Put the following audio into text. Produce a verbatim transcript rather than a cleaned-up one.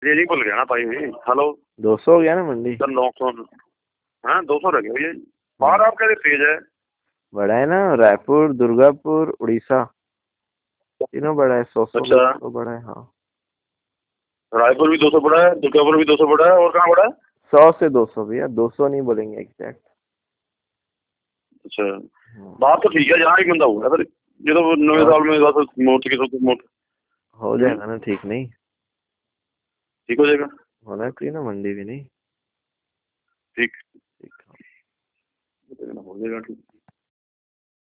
ये नहीं भूल गया ना भाई। हेलो, दो सौ हो गया ना मंडी? सर नौ सौ। हाँ दो सौ रह गया भैया। बाहर आपका तेज है। बड़ा है ना, रायपुर, दुर्गापुर, उड़ीसा, तीनों बड़ा है। सौ सौ अच्छा, तो बड़ा है। हाँ, रायपुर भी दो सौ बड़ा है, दुर्गापुर भी दो सौ बड़ा है, और कहाँ बड़ा है? सौ से दो सौ भैया, दो सौ नहीं बोलेंगे एग्जैक्ट। अच्छा, बात तो ठीक है, जहाँ एक बंदा होगा फिर ये तो नवे साल में बस मोट के तो मोट हो जाएगा ना ठीक? नहीं ठीक हो जाएगा। होना चाहिए ना मंडी भी। नहीं ठीक ठीक। हो जाएगा ठीक।